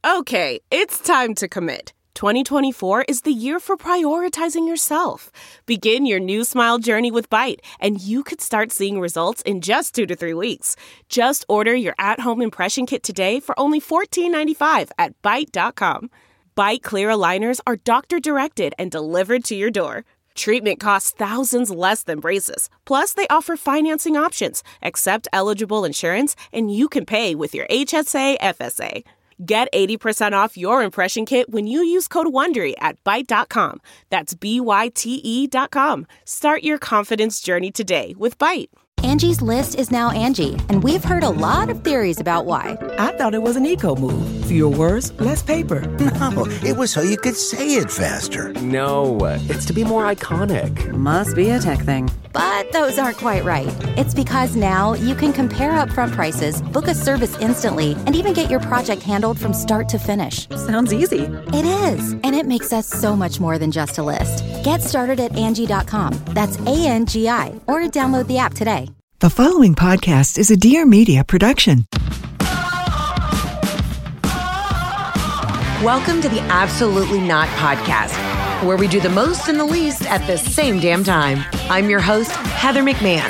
Okay, it's time to commit. 2024 is the year for prioritizing yourself. Begin your new smile journey with Byte, and you could start seeing results in just 2 to 3 weeks. Just order your at-home impression kit today for only $14.95 at Byte.com. Byte Clear aligners are doctor-directed and delivered to your door. Treatment costs thousands less than braces. Plus, they offer financing options, accept eligible insurance, and you can pay with your HSA, FSA. Get 80% off your impression kit when you use code WONDERY at Byte.com. That's BYTE.com. Start your confidence journey today with Byte. Angie's List is now Angie, and we've heard a lot of theories about why. I thought it was an eco move. Fewer words, less paper. No, it was so you could say it faster. No, it's to be more iconic. Must be a tech thing. But those aren't quite right. It's because now you can compare upfront prices, book a service instantly, and even get your project handled from start to finish. Sounds easy. It is, and it makes us so much more than just a list. Get started at Angie.com. That's ANGI, or download the app today. The following podcast is a Dear Media production. Welcome to the Absolutely Not Podcast, where we do the most and the least at the same damn time. I'm your host, Heather McMahon.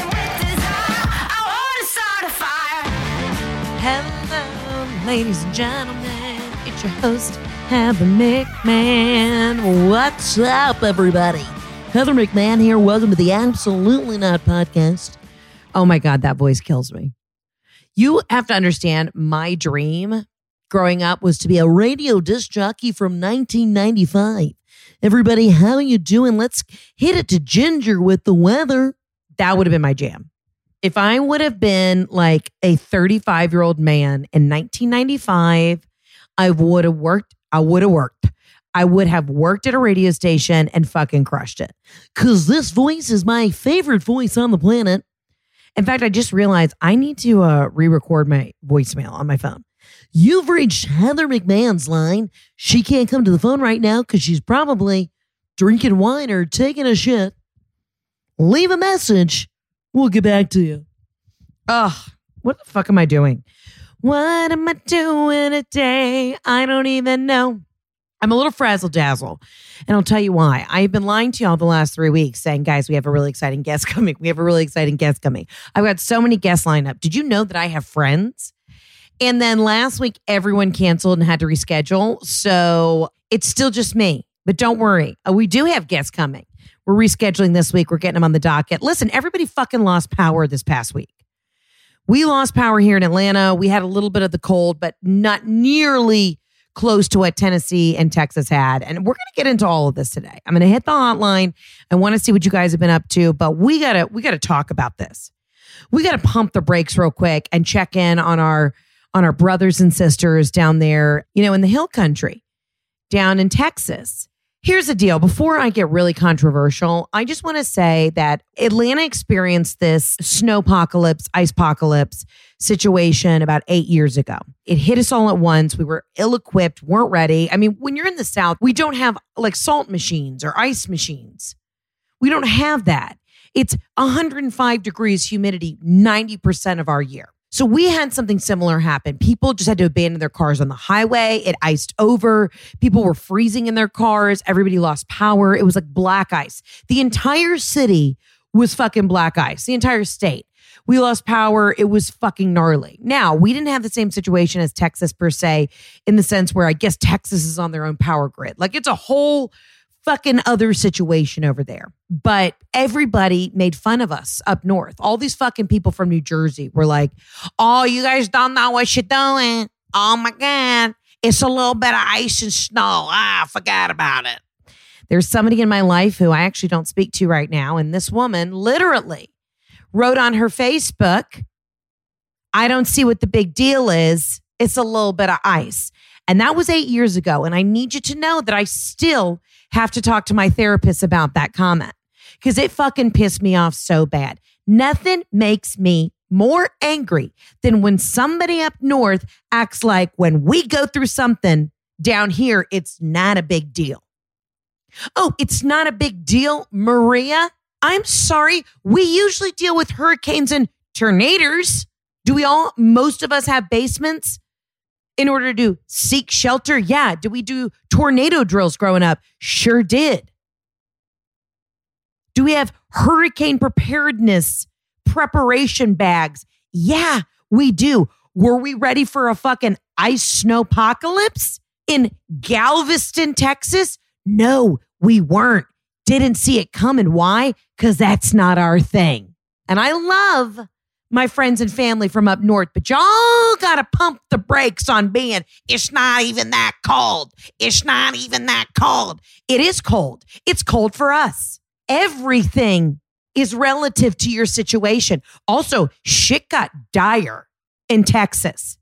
Hello, ladies and gentlemen. It's your host, Heather McMahon. What's up, everybody? Heather McMahon here. Welcome to the Absolutely Not Podcast. Oh my God, that voice kills me. You have to understand, my dream growing up was to be a radio disc jockey from 1995. Everybody, how you doing? Let's hit it to Ginger with the weather. That would have been my jam. If I would have been like a 35-year-old man in 1995, I would have worked. I would have worked at a radio station and fucking crushed it. Because this voice is my favorite voice on the planet. In fact, I just realized I need to re-record my voicemail on my phone. You've reached Heather McMahon's line. She can't come to the phone right now because she's probably drinking wine or taking a shit. Leave a message. We'll get back to you. Ugh, what the fuck am I doing? What am I doing today? I don't even know. I'm a little frazzle-dazzle, and I'll tell you why. I've been lying to y'all the last 3 weeks saying, guys, we have a really exciting guest coming. I've got so many guests lined up. Did you know that I have friends? And then last week, everyone canceled and had to reschedule. So it's still just me. But don't worry. We do have guests coming. We're rescheduling this week. We're getting them on the docket. Listen, everybody fucking lost power this past week. We lost power here in Atlanta. We had a little bit of the cold, but not nearly close to what Tennessee and Texas had. And we're going to get into all of this today. I'm going to hit the hotline. I want to see what you guys have been up to, but we got to talk about this. We got to pump the brakes real quick and check in on our brothers and sisters down there, in the hill country, down in Texas. Here's the deal. Before I get really controversial, I just want to say that Atlanta experienced this snowpocalypse, icepocalypse situation about 8 years ago. It hit us all at once. We were ill-equipped, weren't ready. I mean, when you're in the South, we don't have like salt machines or ice machines. We don't have that. It's 105 degrees humidity 90% of our year. So we had something similar happen. People just had to abandon their cars on the highway. It iced over. People were freezing in their cars. Everybody lost power. It was like black ice. The entire city was fucking black ice. The entire state. We lost power. It was fucking gnarly. Now, we didn't have the same situation as Texas per se, in the sense where I guess Texas is on their own power grid. Like it's a whole fucking other situation over there. But everybody made fun of us up north. All these fucking people from New Jersey were like, oh, you guys don't know what you're doing. Oh my God. It's a little bit of ice and snow. I forgot about it. There's somebody in my life who I actually don't speak to right now. And this woman literally wrote on her Facebook, I don't see what the big deal is. It's a little bit of ice. And that was 8 years ago. And I need you to know that I still have to talk to my therapist about that comment because it fucking pissed me off so bad. Nothing makes me more angry than when somebody up north acts like when we go through something down here, it's not a big deal. Oh, it's not a big deal, Maria? I'm sorry. We usually deal with hurricanes and tornadoes. Do we all, most of us have basements? in order to seek shelter? Yeah. Did we do tornado drills growing up? Sure did. Do we have hurricane preparedness preparation bags? Yeah, we do. Were we ready for a fucking ice snowpocalypse in Galveston, Texas? No, we weren't. Didn't see it coming. Why? Because that's not our thing. And I love my friends and family from up north, but y'all got to pump the brakes on being, it's not even that cold. It's not even that cold. It is cold. It's cold for us. Everything is relative to your situation. Also, shit got dire in Texas.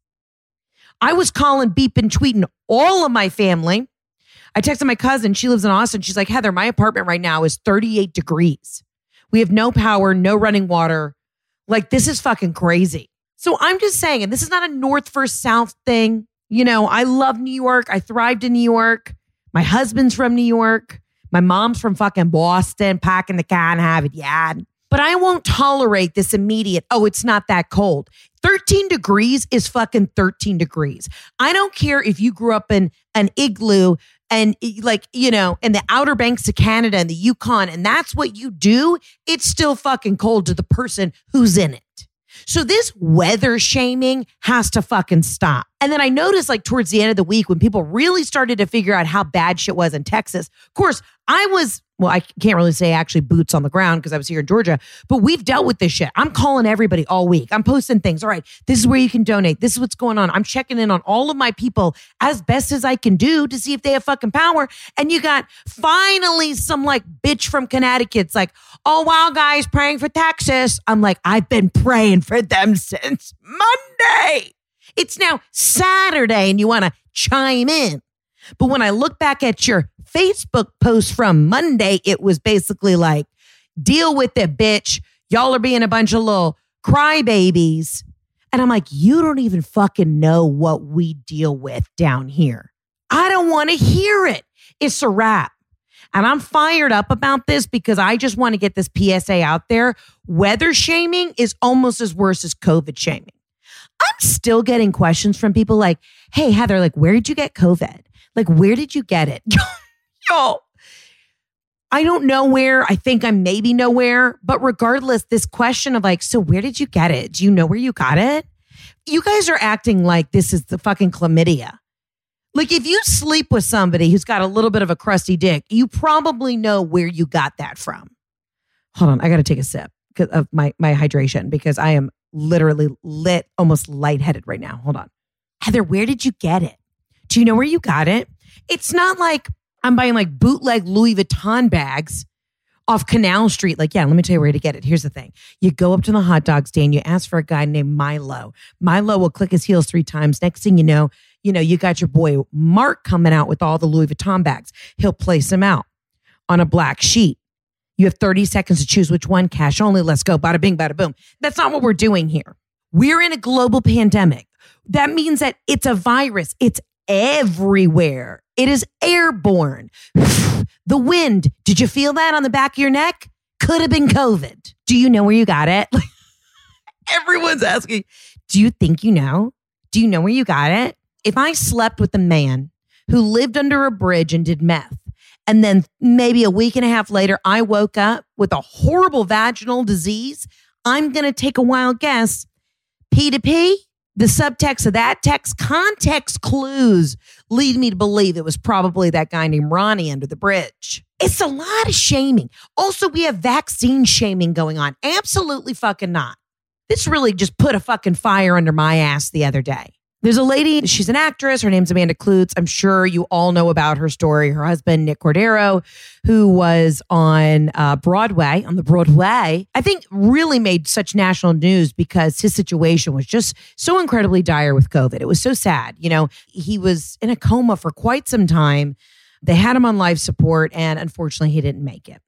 I was calling, beeping, tweeting all of my family. I texted my cousin. She lives in Austin. She's like, Heather, my apartment right now is 38 degrees. We have no power, no running water. Like, this is fucking crazy. So I'm just saying, and this is not a North versus South thing. You know, I love New York. I thrived in New York. My husband's from New York. My mom's from fucking Boston, packing the can, have it, yeah. But I won't tolerate this immediate, oh, it's not that cold. 13 degrees is fucking 13 degrees. I don't care if you grew up in an igloo and like, you know, in the Outer Banks of Canada and the Yukon, and that's what you do. It's still fucking cold to the person who's in it. So this weather shaming has to fucking stop. And then I noticed like towards the end of the week when people really started to figure out how bad shit was in Texas. Of course, I can't really say actually boots on the ground because I was here in Georgia, but we've dealt with this shit. I'm calling everybody all week. I'm posting things. All right, this is where you can donate. This is what's going on. I'm checking in on all of my people as best as I can do to see if they have fucking power. And you got finally some like bitch from Connecticut's like, oh, wow, guys, praying for Texas. I'm like, I've been praying for them since Monday. It's now Saturday and you want to chime in. But when I look back at your Facebook post from Monday, it was basically like, deal with it, bitch. Y'all are being a bunch of little crybabies. And I'm like, you don't even fucking know what we deal with down here. I don't want to hear it. It's a wrap. And I'm fired up about this because I just want to get this PSA out there. Weather shaming is almost as worse as COVID shaming. I'm still getting questions from people like, hey, Heather, like, where did you get COVID? Like, where did you get it? Yo, I don't know where. I think I'm maybe nowhere. But regardless, this question of like, so where did you get it? Do you know where you got it? You guys are acting like this is the fucking chlamydia. Like if you sleep with somebody who's got a little bit of a crusty dick, you probably know where you got that from. Hold on. I got to take a sip of my hydration because I am literally almost lightheaded right now. Hold on. Heather, where did you get it? Do you know where you got it? It's not like I'm buying like bootleg Louis Vuitton bags off Canal Street. Like, yeah, let me tell you where to get it. Here's the thing. You go up to the hot dog stand, you ask for a guy named Milo. Milo will click his heels 3 times. Next thing you know, you got your boy Mark coming out with all the Louis Vuitton bags. He'll place them out on a black sheet. You have 30 seconds to choose which one. Cash only. Let's go. Bada bing, bada boom. That's not what we're doing here. We're in a global pandemic. That means that it's a virus. It's everywhere. It is airborne. The wind. Did you feel that on the back of your neck? Could have been COVID. Do you know where you got it? Everyone's asking, do you think you know? Do you know where you got it? If I slept with a man who lived under a bridge and did meth, and then maybe a week and a half later, I woke up with a horrible vaginal disease, I'm going to take a wild guess. P2P, the subtext of that text, context clues lead me to believe it was probably that guy named Ronnie under the bridge. It's a lot of shaming. Also, we have vaccine shaming going on. Absolutely fucking not. This really just put a fucking fire under my ass the other day. There's a lady, she's an actress. Her name's Amanda Kloots. I'm sure you all know about her story. Her husband, Nick Cordero, who was on the Broadway, I think really made such national news because his situation was just so incredibly dire with COVID. It was so sad. You know, he was in a coma for quite some time. They had him on life support and unfortunately he didn't make it.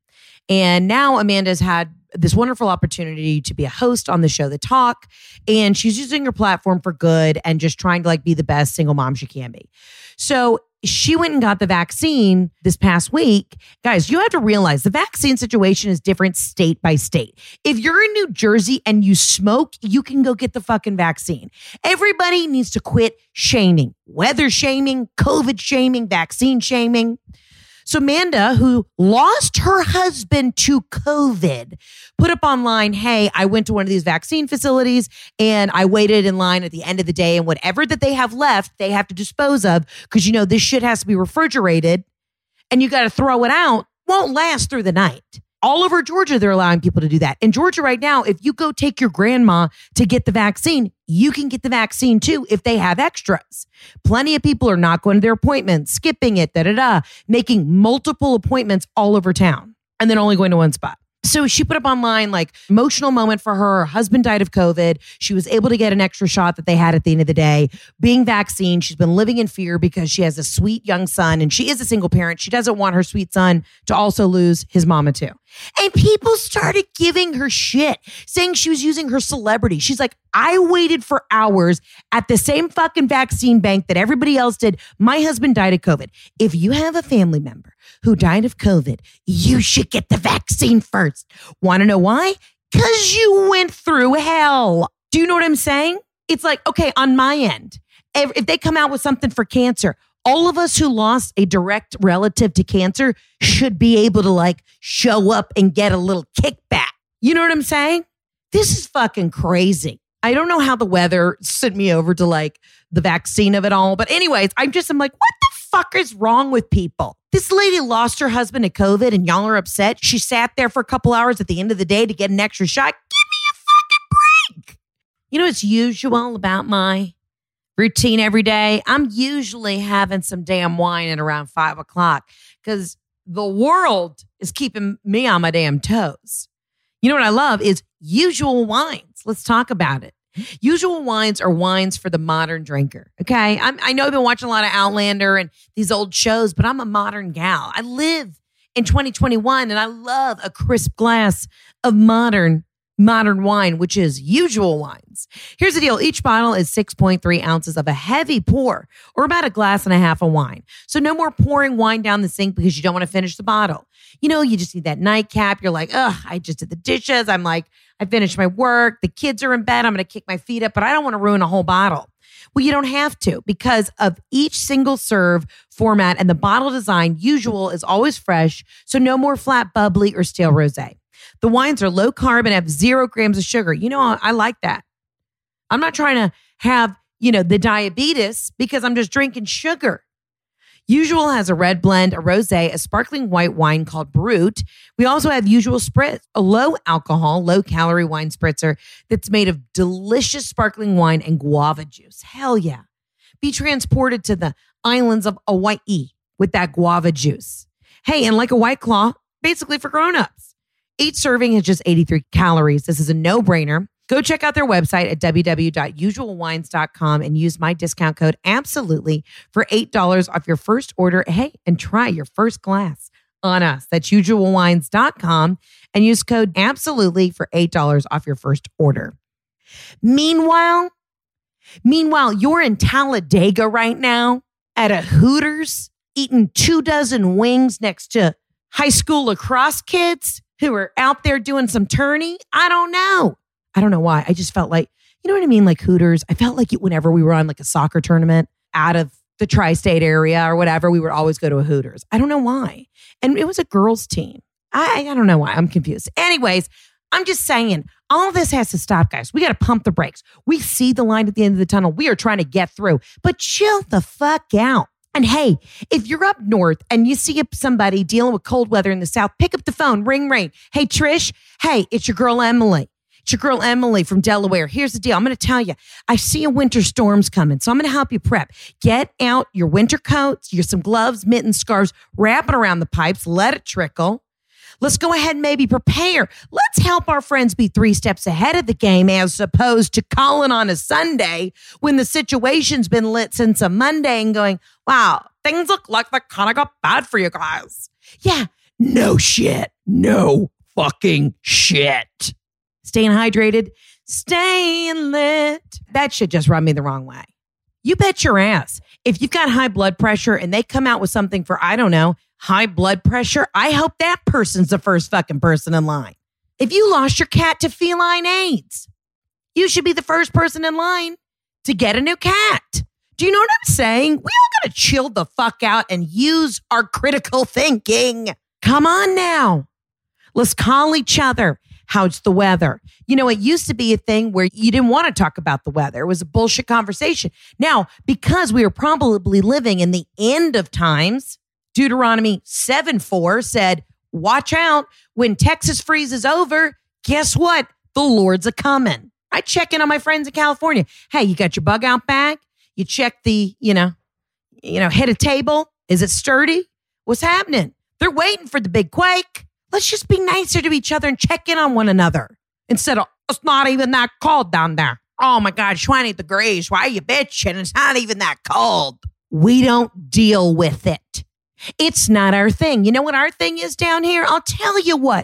And now Amanda's had this wonderful opportunity to be a host on the show, The Talk. And she's using her platform for good and just trying to like be the best single mom she can be. So she went and got the vaccine this past week. Guys, you have to realize the vaccine situation is different state by state. If you're in New Jersey and you smoke, you can go get the fucking vaccine. Everybody needs to quit shaming, weather shaming, COVID shaming, vaccine shaming. So Amanda, who lost her husband to COVID, put up online, hey, I went to one of these vaccine facilities and I waited in line at the end of the day, and whatever that they have left, they have to dispose of because, you know, this shit has to be refrigerated and you got to throw it out. Won't last through the night. All over Georgia, they're allowing people to do that. In Georgia right now, if you go take your grandma to get the vaccine, you can get the vaccine too if they have extras. Plenty of people are not going to their appointments, skipping it, making multiple appointments all over town and then only going to one spot. So she put up online like emotional moment for her. Her husband died of COVID. She was able to get an extra shot that they had at the end of the day. Being vaccinated, she's been living in fear because she has a sweet young son and she is a single parent. She doesn't want her sweet son to also lose his mama too. And people started giving her shit, saying she was using her celebrity. She's like, I waited for hours at the same fucking vaccine bank that everybody else did. My husband died of COVID. If you have a family member who died of COVID, you should get the vaccine first. Want to know why? Because you went through hell. Do you know what I'm saying? It's like, okay, on my end, if they come out with something for cancer, all of us who lost a direct relative to cancer should be able to like show up and get a little kickback. You know what I'm saying? This is fucking crazy. I don't know how the weather sent me over to like the vaccine of it all. But anyways, I'm like, what the fuck is wrong with people? This lady lost her husband to COVID and y'all are upset. She sat there for a couple hours at the end of the day to get an extra shot. Give me a fucking break. You know, it's usual about my routine every day. I'm usually having some damn wine at around 5 o'clock because the world is keeping me on my damn toes. You know what I love is usual wines. Let's talk about it. Usual wines are wines for the modern drinker. Okay. I know I've been watching a lot of Outlander and these old shows, but I'm a modern gal. I live in 2021 and I love a crisp glass of modern wine, which is Usual Wines. Here's the deal. Each bottle is 6.3 ounces of a heavy pour or about a glass and a half of wine. So no more pouring wine down the sink because you don't want to finish the bottle. You know, you just need that nightcap. You're like, I just did the dishes. I'm like, I finished my work. The kids are in bed. I'm going to kick my feet up, but I don't want to ruin a whole bottle. Well, you don't have to because of each single serve format and the bottle design. Usual is always fresh. So no more flat, bubbly or stale rosé. The wines are low carb and have 0 grams of sugar. You know, I like that. I'm not trying to have, the diabetes because I'm just drinking sugar. Usual has a red blend, a rosé, a sparkling white wine called Brut. We also have Usual Spritz, a low alcohol, low calorie wine spritzer that's made of delicious sparkling wine and guava juice. Hell yeah. Be transported to the islands of Hawaii with that guava juice. Hey, and like a White Claw, basically for grown-ups. Each serving is just 83 calories. This is a no-brainer. Go check out their website at www.usualwines.com and use my discount code ABSOLUTELY for $8 off your first order. Hey, and try your first glass on us. That's usualwines.com and use code ABSOLUTELY for $8 off your first order. Meanwhile, you're in Talladega right now at a Hooters eating 24 wings next to high school lacrosse kids who are out there doing some tourney. I don't know why. I just felt like, you know what I mean? Like Hooters. I felt like whenever we were on like a soccer tournament out of the tri-state area or whatever, we would always go to a Hooters. I don't know why. And it was a girls team. I don't know why. I'm confused. Anyways, I'm just saying all of this has to stop, guys. We got to pump the brakes. We see the line at the end of the tunnel. We are trying to get through, but chill the fuck out. And hey, if you're up north and you see somebody dealing with cold weather in the south, pick up the phone, ring. Hey, Trish. Hey, it's your girl, Emily. It's your girl, Emily from Delaware. Here's the deal. I'm going to tell you, I see a winter storm's coming, so I'm going to help you prep. Get out your winter coats, some gloves, mittens, scarves, wrap it around the pipes, let it trickle. Let's go ahead and maybe prepare. Let's help our friends be 3 steps ahead of the game as opposed to calling on a Sunday when the situation's been lit since a Monday and going, wow, things look like they kind of got bad for you guys. Yeah, No shit. No fucking shit. Staying hydrated, staying lit. That shit just rubbed me the wrong way. You bet your ass. If you've got high blood pressure and they come out with something for, I don't know, high blood pressure, I hope that person's the first fucking person in line. If you lost your cat to feline AIDS, you should be the first person in line to get a new cat. Do you know what I'm saying? We all gotta chill the fuck out and use our critical thinking. Come on now. Let's call each other. How's the weather? You know, it used to be a thing where you didn't want to talk about the weather. It was a bullshit conversation. Now, because we are probably living in the end of times, Deuteronomy 7:4 said, watch out when Texas freezes over. Guess what? The Lord's a coming. I check in on my friends in California. Hey, you got your bug out bag? You check the, head of table. Is it sturdy? What's happening? They're waiting for the big quake. Let's just be nicer to each other and check in on one another instead of, it's not even that cold down there. Oh my God, 20 degrees. Why are you bitching? It's not even that cold. We don't deal with it. It's not our thing. You know what our thing is down here? I'll tell you what.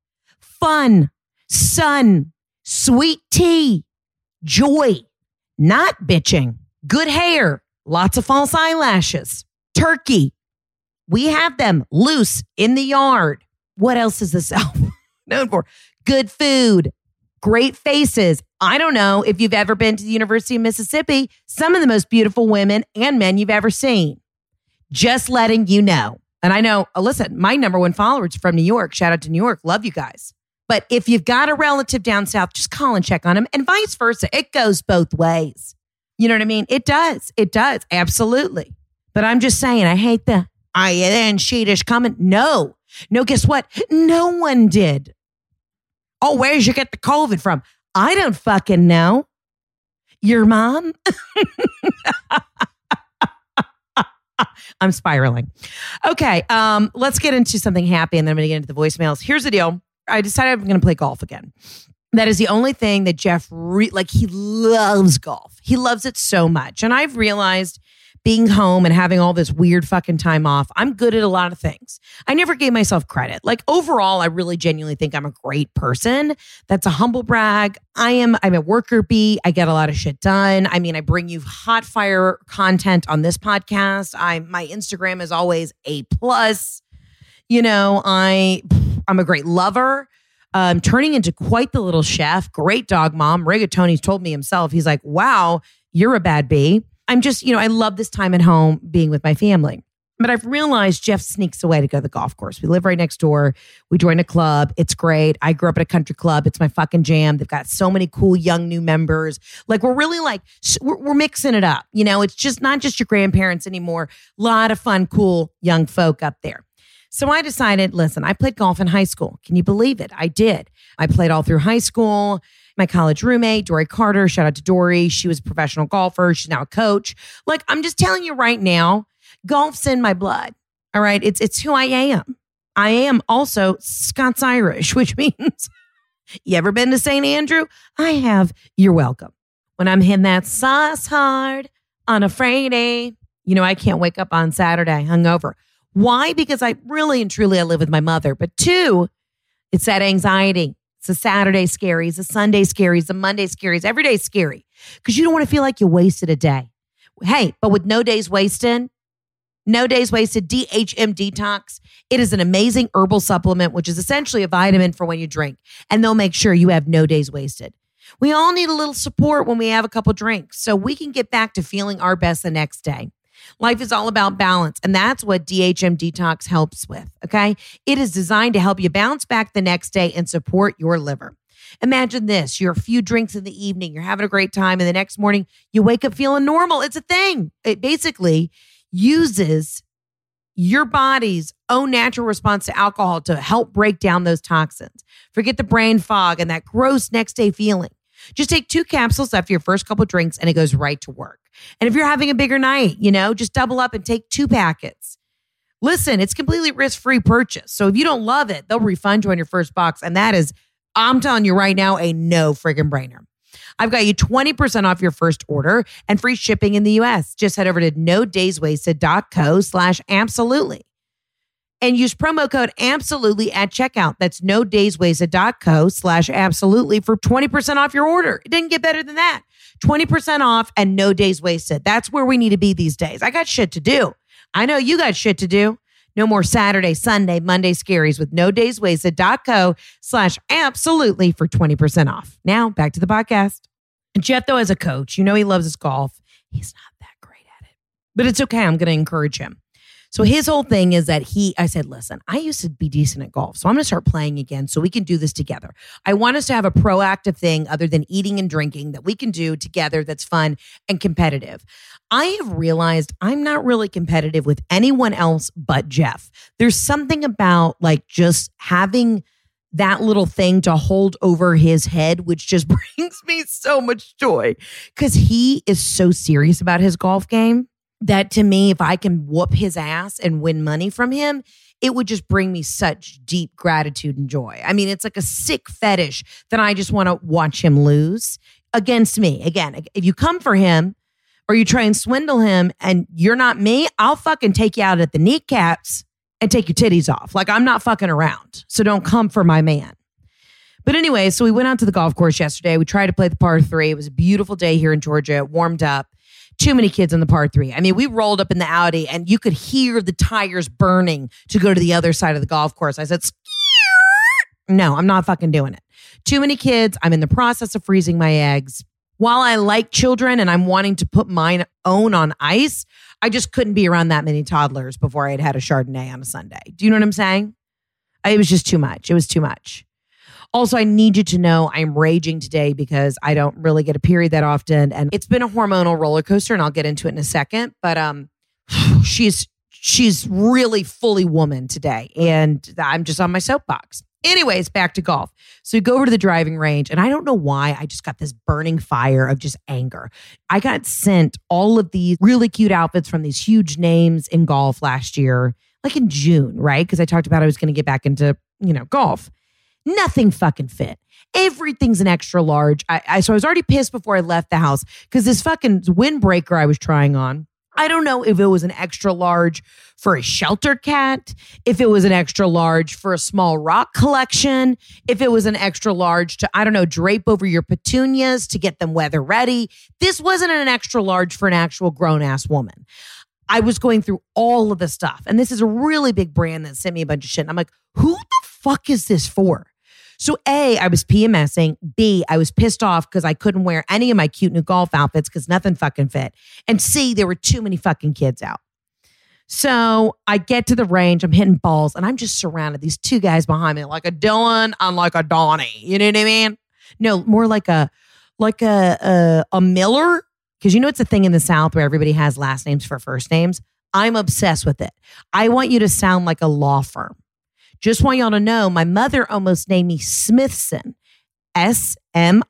Fun, sun, sweet tea, joy, not bitching, good hair, lots of false eyelashes, turkey. We have them loose in the yard. What else is this album known for? Good food, great faces. I don't know if you've ever been to the University of Mississippi, some of the most beautiful women and men you've ever seen. Just letting you know. And I know, listen, my number one follower is from New York. Shout out to New York. Love you guys. But if you've got a relative down south, just call and check on them and vice versa. It goes both ways. You know what I mean? It does. It does. Absolutely. But I'm just saying, I hate the, and Sheetish coming. No, guess what? No one did. Oh, where did you get the COVID from? I don't fucking know. Your mom? I'm spiraling. Okay, let's get into something happy and then I'm going to get into the voicemails. Here's the deal. I decided I'm going to play golf again. That is the only thing that Jeff, he loves golf. He loves it so much. And I've realized being home and having all this weird fucking time off, I'm good at a lot of things. I never gave myself credit. Like overall, I really genuinely think I'm a great person. That's a humble brag. I'm a worker bee. I get a lot of shit done. I mean, I bring you hot fire content on this podcast. My Instagram is always A+. You know, I'm a great lover. Turning into quite the little chef, great dog mom. Rigatoni's told me himself. He's like, wow, you're a bad bee. I'm just, I love this time at home being with my family. But I've realized Jeff sneaks away to go to the golf course. We live right next door. We joined a club. It's great. I grew up at a country club. It's my fucking jam. They've got so many cool young new members. Like we're really we're mixing it up. It's just not just your grandparents anymore. A lot of fun, cool young folk up there. So I decided, listen, I played golf in high school. Can you believe it? I did. I played all through high school. My college roommate, Dory Carter, shout out to Dory. She was a professional golfer. She's now a coach. Like, I'm just telling you right now, golf's in my blood. All right. It's who I am. I am also Scots Irish, which means you ever been to St. Andrew? I have. You're welcome. When I'm hitting that sauce hard on a Friday, I can't wake up on Saturday hungover. Why? Because I really and truly, I live with my mother. But two, it's that anxiety. It's a Saturday scary. It's a Sunday scary. It's a Monday scary. It's every day scary because you don't want to feel like you wasted a day. Hey, but with no days wasted, DHM Detox. It is an amazing herbal supplement, which is essentially a vitamin for when you drink. And they'll make sure you have no days wasted. We all need a little support when we have a couple drinks so we can get back to feeling our best the next day. Life is all about balance, and that's what DHM Detox helps with, okay? It is designed to help you bounce back the next day and support your liver. Imagine this. You're a few drinks in the evening. You're having a great time, and the next morning, you wake up feeling normal. It's a thing. It basically uses your body's own natural response to alcohol to help break down those toxins. Forget the brain fog and that gross next day feeling. Just take 2 capsules after your first couple drinks and it goes right to work. And if you're having a bigger night, just double up and take 2 packets. Listen, it's completely risk-free purchase. So if you don't love it, they'll refund you on your first box. And that is, I'm telling you right now, a no friggin' brainer. I've got you 20% off your first order and free shipping in the US. Just head over to nodayswasted.co/absolutely. and use promo code absolutely at checkout. That's nodayswasted.co/absolutely for 20% off your order. It didn't get better than that. 20% off and no days wasted. That's where we need to be these days. I got shit to do. I know you got shit to do. No more Saturday, Sunday, Monday scaries with nodayswasted.co/absolutely for 20% off. Now back to the podcast. Jeff, though, as a coach, you know he loves his golf. He's not that great at it, but it's okay. I'm going to encourage him. So his whole thing is that I said, listen, I used to be decent at golf, so I'm going to start playing again so we can do this together. I want us to have a proactive thing other than eating and drinking that we can do together that's fun and competitive. I have realized I'm not really competitive with anyone else but Jeff. There's something about like just having that little thing to hold over his head, which just brings me so much joy because he is so serious about his golf game that to me, if I can whoop his ass and win money from him, it would just bring me such deep gratitude and joy. I mean, it's like a sick fetish that I just want to watch him lose against me. Again, if you come for him or you try and swindle him and you're not me, I'll fucking take you out at the kneecaps and take your titties off. Like, I'm not fucking around. So don't come for my man. But anyway, so we went out to the golf course yesterday. We tried to play the par 3. It was a beautiful day here in Georgia. It warmed up. Too many kids on the par 3. I mean, we rolled up in the Audi and you could hear the tires burning to go to the other side of the golf course. I said, no, I'm not fucking doing it. Too many kids. I'm in the process of freezing my eggs. While I like children and I'm wanting to put mine own on ice, I just couldn't be around that many toddlers before I had had a Chardonnay on a Sunday. Do you know what I'm saying? It was just too much. It was too much. Also, I need you to know I'm raging today because I don't really get a period that often. And it's been a hormonal roller coaster, and I'll get into it in a second. But she's really fully woman today. And I'm just on my soapbox. Anyways, back to golf. So we go over to the driving range, and I don't know why I just got this burning fire of just anger. I got sent all of these really cute outfits from these huge names in golf last year, like in June, right? Because I talked about I was going to get back into, golf. Nothing fucking fit. Everything's an extra large. So I was already pissed before I left the house because this fucking windbreaker I was trying on, I don't know if it was an extra large for a shelter cat, if it was an extra large for a small rock collection, if it was an extra large to, I don't know, drape over your petunias to get them weather ready. This wasn't an extra large for an actual grown-ass woman. I was going through all of the stuff. And this is a really big brand that sent me a bunch of shit. And I'm like, who the fuck is this for? So A, I was PMSing. B, I was pissed off because I couldn't wear any of my cute new golf outfits because nothing fucking fit. And C, there were too many fucking kids out. So I get to the range, I'm hitting balls, and I'm just surrounded. These two guys behind me, like a Dylan and like a Donnie. You know what I mean? No, more like a Miller. Because it's a thing in the South where everybody has last names for first names. I'm obsessed with it. I want you to sound like a law firm. Just want y'all to know, my mother almost named me Smithson, Smithson,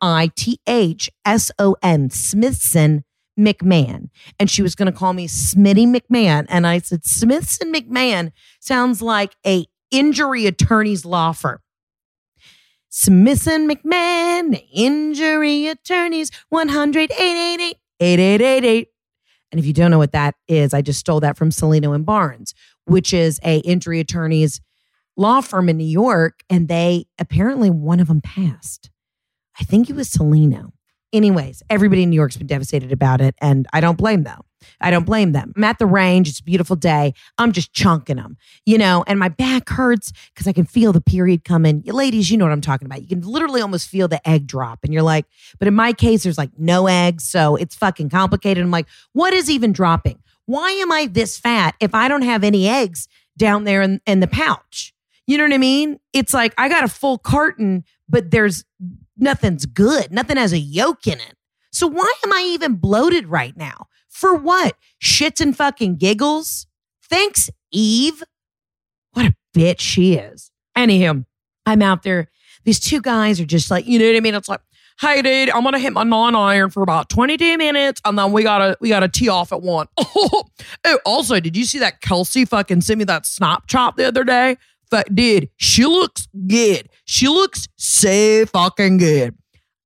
Smithson McMahon. And she was going to call me Smitty McMahon. And I said, Smithson McMahon sounds like a injury attorney's law firm. Smithson McMahon, injury attorneys, 100-888-8888. And if you don't know what that is, I just stole that from Celino and Barnes, which is a injury attorney's law firm in New York, and apparently one of them passed. I think it was Celino. Anyways, everybody in New York's been devastated about it, and I don't blame them. I'm at the range. It's a beautiful day. I'm just chunking them, and my back hurts because I can feel the period coming. You ladies, you know what I'm talking about. You can literally almost feel the egg drop, and you're like, but in my case, there's like no eggs, so it's fucking complicated. I'm like, what is even dropping? Why am I this fat if I don't have any eggs down there in the pouch? You know what I mean? It's like I got a full carton, but nothing's good. Nothing has a yolk in it. So why am I even bloated right now? For what? Shits and fucking giggles? Thanks, Eve. What a bitch she is. Anywho, I'm out there. These two guys are just like, you know what I mean? It's like, hey, dude, I'm going to hit my 9-iron for about 22 minutes, and then we gotta tee off at 1. Oh, also, did you see that Kelsey fucking sent me that snap chop the other day? Dude, she looks good. She looks so fucking good.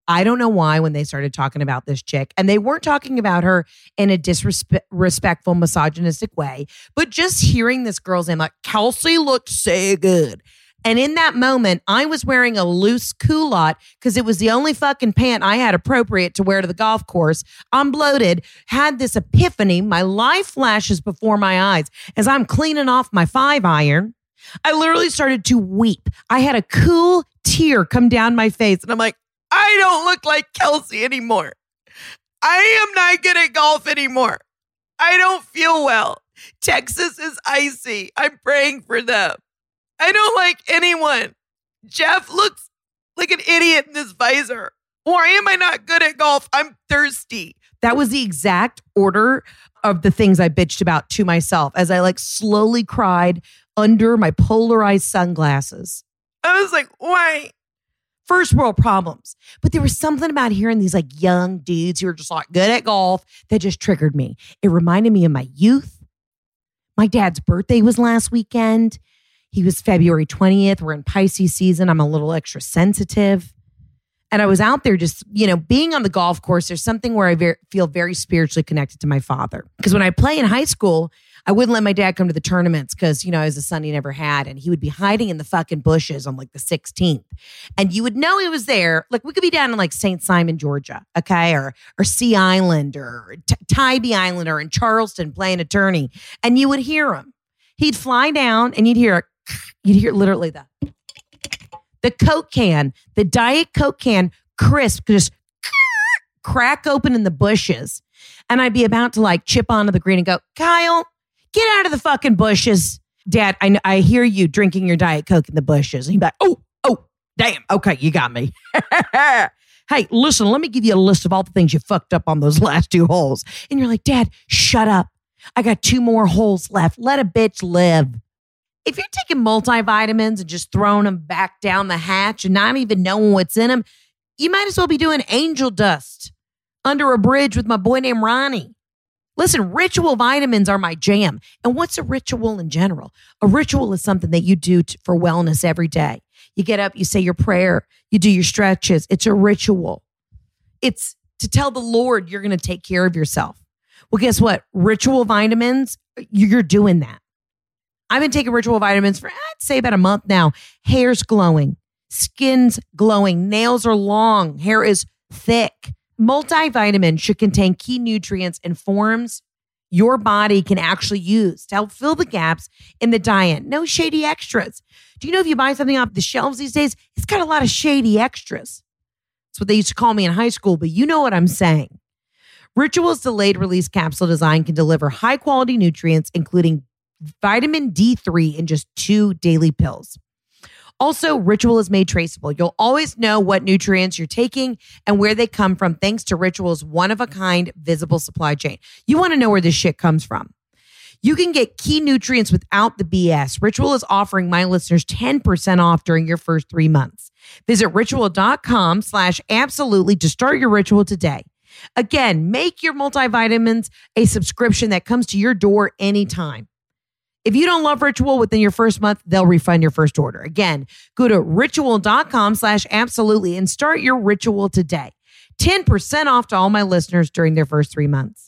I don't know why when they started talking about this chick, and they weren't talking about her in a disrespectful, misogynistic way, but just hearing this girl's name, like, Kelsey looked so good. And in that moment, I was wearing a loose culotte because it was the only fucking pant I had appropriate to wear to the golf course. I'm bloated, had this epiphany. My life flashes before my eyes as I'm cleaning off my 5-iron. I literally started to weep. I had a cool tear come down my face, and I'm like, I don't look like Kelsey anymore. I am not good at golf anymore. I don't feel well. Texas is icy. I'm praying for them. I don't like anyone. Jeff looks like an idiot in this visor. Why am I not good at golf? I'm thirsty. That was the exact order of the things I bitched about to myself as I like slowly cried under my polarized sunglasses. I was like, why? First world problems. But there was something about hearing these like young dudes who were just like good at golf that just triggered me. It reminded me of my youth. My dad's birthday was last weekend. He was February 20th. We're in Pisces season. I'm a little extra sensitive. And I was out there just, being on the golf course. There's something where I feel very spiritually connected to my father. Because when I play in high school, I wouldn't let my dad come to the tournaments because, I was a son he never had. And he would be hiding in the fucking bushes on like the 16th. And you would know he was there. Like we could be down in like St. Simon, Georgia, okay? Or Sea Island or Tybee Island or in Charleston playing a tourney. And you would hear him. He'd fly down and you'd hear literally the Coke can, the Diet Coke can, crisp, just crack open in the bushes. And I'd be about to like chip onto the green and go, Kyle, get out of the fucking bushes. Dad, I hear you drinking your Diet Coke in the bushes. And he'd be like, oh, damn. Okay, you got me. Hey, listen, let me give you a list of all the things you fucked up on those last 2 holes. And you're like, Dad, shut up. I got 2 more holes left. Let a bitch live. If you're taking multivitamins and just throwing them back down the hatch and not even knowing what's in them, you might as well be doing angel dust under a bridge with my boy named Ronnie. Listen, ritual vitamins are my jam. And what's a ritual in general? A ritual is something that you do for wellness every day. You get up, you say your prayer, you do your stretches. It's a ritual. It's to tell the Lord you're going to take care of yourself. Well, guess what? Ritual vitamins, you're doing that. I've been taking ritual vitamins for, I'd say about a month now. Hair's glowing, skin's glowing, nails are long, hair is thick. Multivitamin should contain key nutrients and forms your body can actually use to help fill the gaps in the diet. No shady extras. Do you know if you buy something off the shelves these days, it's got a lot of shady extras. That's what they used to call me in high school, but you know what I'm saying. Ritual's delayed release capsule design can deliver high quality nutrients, including vitamin D3 in just 2 daily pills. Also, Ritual is made traceable. You'll always know what nutrients you're taking and where they come from thanks to Ritual's one-of-a-kind visible supply chain. You want to know where this shit comes from. You can get key nutrients without the BS. Ritual is offering my listeners 10% off during your first 3 months. Visit ritual.com/absolutely to start your ritual today. Again, make your multivitamins a subscription that comes to your door anytime. If you don't love Ritual within your first month, they'll refund your first order. Again, go to ritual.com/absolutely and start your ritual today. 10% off to all my listeners during their first 3 months.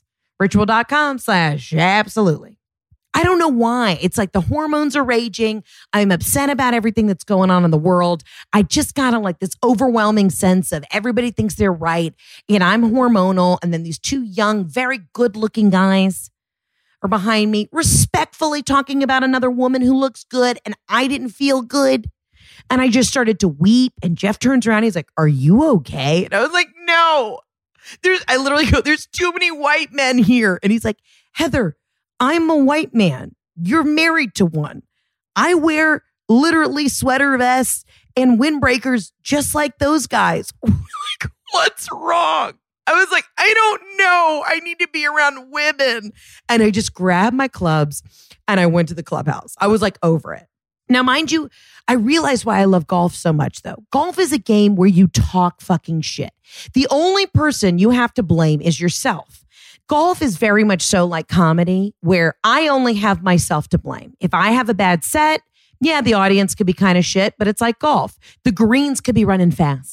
Ritual.com/absolutely. I don't know why. It's like the hormones are raging. I'm upset about everything that's going on in the world. I just got like this overwhelming sense of everybody thinks they're right. And I'm hormonal. And then these 2 young, very good looking guys are behind me, respectfully talking about another woman who looks good, and I didn't feel good. And I just started to weep. And Jeff turns around. He's like, "Are you okay?" And I was like, "No." I literally go, "There's too many white men here." And he's like, "Heather, I'm a white man. You're married to one. I wear literally sweater vests and windbreakers just like those guys." Like, what's wrong? I was like, I don't know. I need to be around women. And I just grabbed my clubs and I went to the clubhouse. I was like over it. Now, mind you, I realized why I love golf so much, though. Golf is a game where you talk fucking shit. The only person you have to blame is yourself. Golf is very much so like comedy, where I only have myself to blame. If I have a bad set, yeah, the audience could be kind of shit, but it's like golf. The greens could be running fast.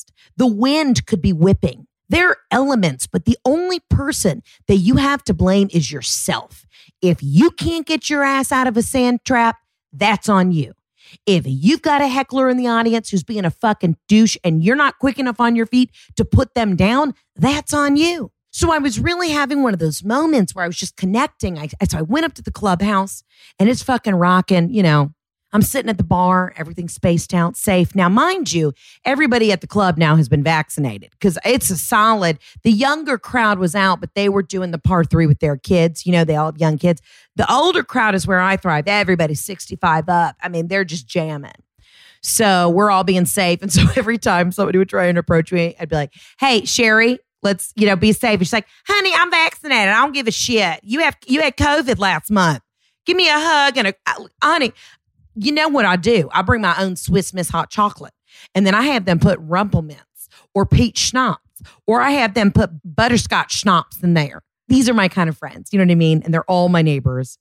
The wind could be whipping. They're elements, but the only person that you have to blame is yourself. If you can't get your ass out of a sand trap, that's on you. If you've got a heckler in the audience who's being a fucking douche and you're not quick enough on your feet to put them down, that's on you. So I was really having one of those moments where I was just connecting. So I went up to the clubhouse and it's fucking rocking. You know, I'm sitting at the bar, everything's spaced out, safe. Now, mind you, everybody at the club now has been vaccinated because it's a solid. The younger crowd was out, but they were doing the par 3 with their kids. You know, they all have young kids. The older crowd is where I thrive. Everybody's 65 up. I mean, they're just jamming. So we're all being safe. And so every time somebody would try and approach me, I'd be like, hey, Sherry, let's, be safe. And she's like, honey, I'm vaccinated. I don't give a shit. You had COVID last month. Give me a hug and honey. You know what I do? I bring my own Swiss Miss hot chocolate. And then I have them put Rumpelmints or peach schnapps, or I have them put butterscotch schnapps in there. These are my kind of friends. You know what I mean? And they're all my neighbors.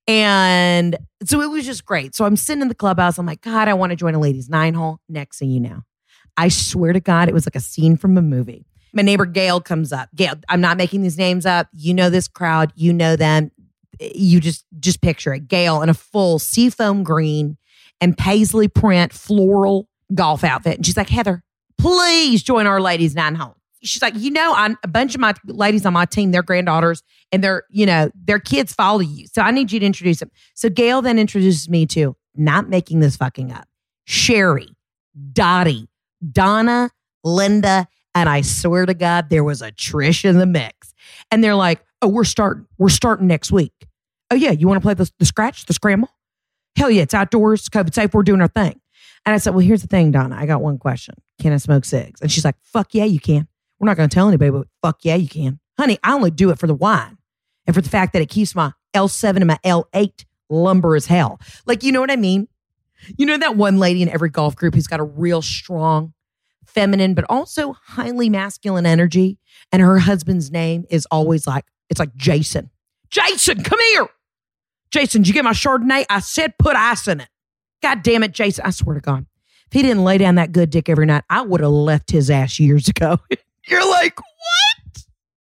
And so it was just great. So I'm sitting in the clubhouse. I'm like, God, I want to join a ladies' 9-hole. Next thing you know, I swear to God, it was like a scene from a movie. My neighbor Gail comes up. Gail, I'm not making these names up. You know this crowd. You know them. You just picture it. Gail in a full seafoam green and paisley print floral golf outfit. And she's like, Heather, please join our ladies' 9-hole. She's like, I'm a bunch of my ladies on my team, their granddaughters and their kids follow you. So I need you to introduce them. So Gail then introduces me to, not making this fucking up, Sherry, Dottie, Donna, Linda, and I swear to God, there was a Trish in the mix. And they're like, oh, we're starting next week. Oh yeah, you want to play the scratch, the scramble? Hell yeah, it's outdoors, COVID safe, we're doing our thing. And I said, well, here's the thing, Donna, I got one question. Can I smoke cigs? And she's like, fuck yeah, you can. We're not going to tell anybody, but fuck yeah, you can. Honey, I only do it for the wine and for the fact that it keeps my L7 and my L8 lumber as hell. Like, you know what I mean? You know that one lady in every golf group who's got a real strong, feminine, but also highly masculine energy. And her husband's name is always like, it's like Jason. Jason, come here. Jason, did you get my Chardonnay? I said put ice in it. God damn it, Jason. I swear to God. If he didn't lay down that good dick every night, I would have left his ass years ago. You're like, what?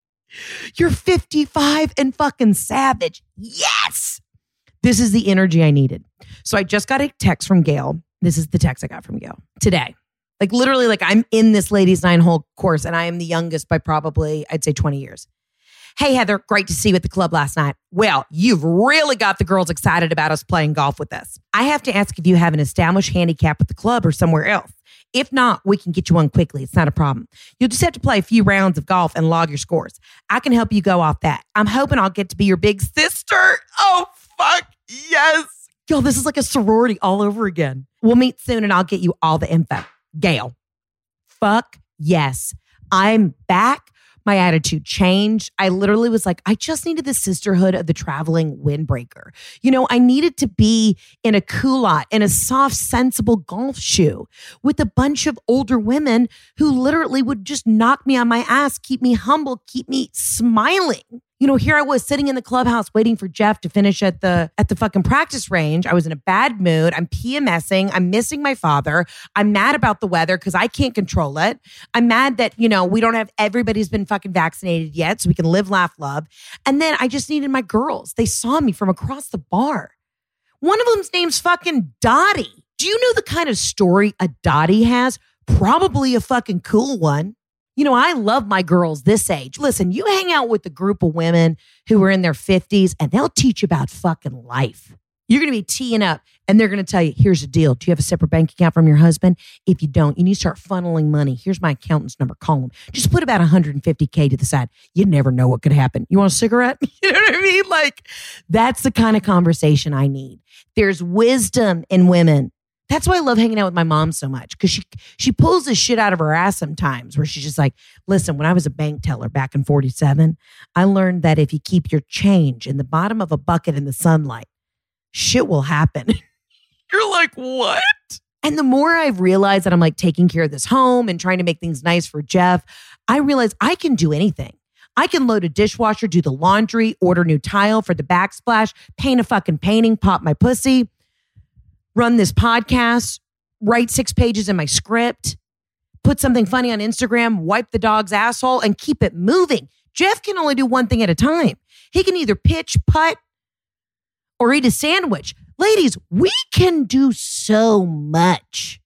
You're 55 and fucking savage. Yes. This is the energy I needed. So I just got a text from Gail. This is the text I got from Gail today. Like literally, like I'm in this ladies' 9-hole course and I am the youngest by probably, I'd say 20 years. Hey, Heather, great to see you at the club last night. Well, you've really got the girls excited about us playing golf with us. I have to ask if you have an established handicap at the club or somewhere else. If not, we can get you one quickly. It's not a problem. You'll just have to play a few rounds of golf and log your scores. I can help you go off that. I'm hoping I'll get to be your big sister. Oh, fuck yes. Yo, this is like a sorority all over again. We'll meet soon and I'll get you all the info. Gail. Fuck yes. I'm back. My attitude changed. I literally was like, I just needed the sisterhood of the traveling windbreaker. You know, I needed to be in a culotte, in a soft, sensible golf shoe with a bunch of older women who literally would just knock me on my ass, keep me humble, keep me smiling. You know, here I was sitting in the clubhouse waiting for Jeff to finish at the fucking practice range. I was in a bad mood. I'm PMSing. I'm missing my father. I'm mad about the weather because I can't control it. I'm mad that, you know, we don't have, everybody's been fucking vaccinated yet so we can live, laugh, love. And then I just needed my girls. They saw me from across the bar. One of them's name's fucking Dottie. Do you know the kind of story a Dottie has? Probably a fucking cool one. You know, I love my girls this age. Listen, you hang out with a group of women who are in their 50s and they'll teach you about fucking life. You're going to be teeing up and they're going to tell you, here's the deal. Do you have a separate bank account from your husband? If you don't, you need to start funneling money. Here's my accountant's number. Call him. Just put about $150K to the side. You never know what could happen. You want a cigarette? You know what I mean? Like, that's the kind of conversation I need. There's wisdom in women. That's why I love hanging out with my mom so much because she pulls this shit out of her ass sometimes where she's just like, listen, when I was a bank teller back in 47, I learned that if you keep your change in the bottom of a bucket in the sunlight, shit will happen. You're like, what? And the more I've realized that I'm like taking care of this home and trying to make things nice for Jeff, I realize I can do anything. I can load a dishwasher, do the laundry, order new tile for the backsplash, paint a fucking painting, pop my pussy, run this podcast, write 6 pages in my script, put something funny on Instagram, wipe the dog's asshole, and keep it moving. Jeff can only do one thing at a time. He can either pitch, putt, or eat a sandwich. Ladies, we can do so much.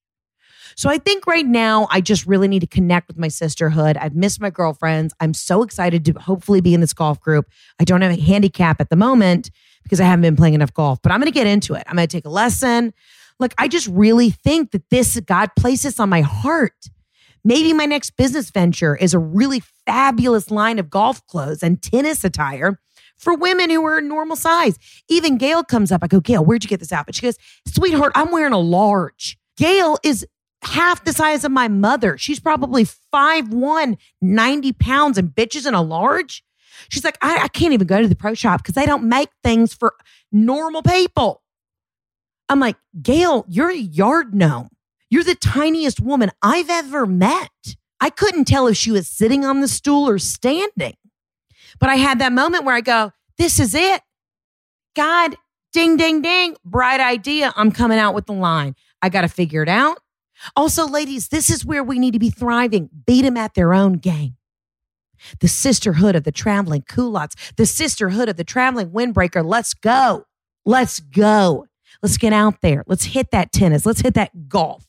So I think right now, I just really need to connect with my sisterhood. I've missed my girlfriends. I'm so excited to hopefully be in this golf group. I don't have a handicap at the moment because I haven't been playing enough golf, but I'm going to get into it. I'm going to take a lesson. Like, I just really think that God placed this on my heart. Maybe my next business venture is a really fabulous line of golf clothes and tennis attire for women who are normal size. Even Gail comes up. I go, Gail, where'd you get this outfit? She goes, sweetheart, I'm wearing a large. Gail is half the size of my mother. She's probably 5'1", 90 pounds, and bitches in a large. She's like, I can't even go to the pro shop because they don't make things for normal people. I'm like, Gail, you're a yard gnome. You're the tiniest woman I've ever met. I couldn't tell if she was sitting on the stool or standing. But I had that moment where I go, this is it. God, ding, ding, ding. Bright idea. I'm coming out with the line. I got to figure it out. Also, ladies, this is where we need to be thriving. Beat them at their own game. The sisterhood of the traveling culottes. The sisterhood of the traveling windbreaker. Let's go. Let's go. Let's get out there. Let's hit that tennis. Let's hit that golf.